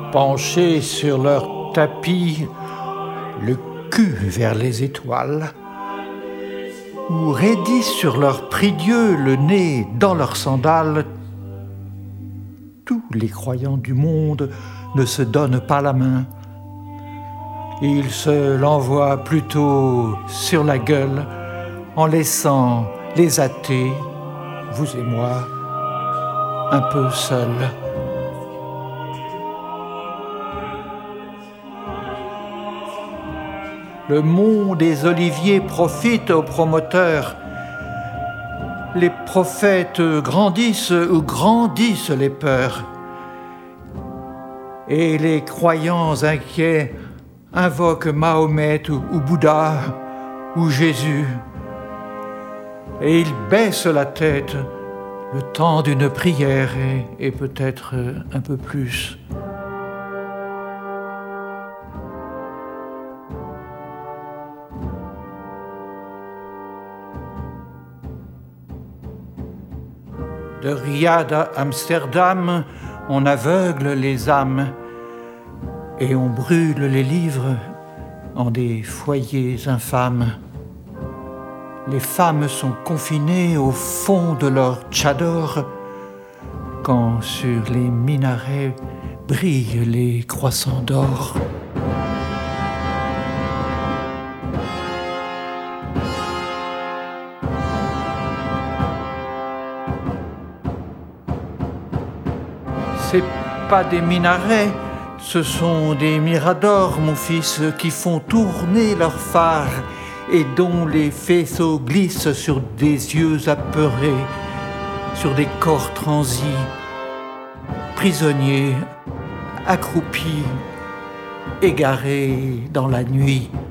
penchés sur leur tapis, le cul vers les étoiles, ou raidis sur leur prie-dieu, le nez dans leurs sandales, tous les croyants du monde ne se donnent pas la main. Ils se l'envoient plutôt sur la gueule en laissant les athées, vous et moi, un peu seuls. Le mont des oliviers profite aux promoteurs. Les prophètes grandissent ou grandissent les peurs. Et les croyants inquiets invoquent Mahomet ou Bouddha ou Jésus. Et ils baissent la tête le temps d'une prière et peut-être un peu plus. De Riyad à Amsterdam, on aveugle les âmes et on brûle les livres en des foyers infâmes. Les femmes sont confinées au fond de leur tchador quand sur les minarets brillent les croissants d'or. C'est pas des minarets, ce sont des miradors, mon fils, qui font tourner leurs phares et dont les faisceaux glissent sur des yeux apeurés, sur des corps transis, prisonniers, accroupis, égarés dans la nuit.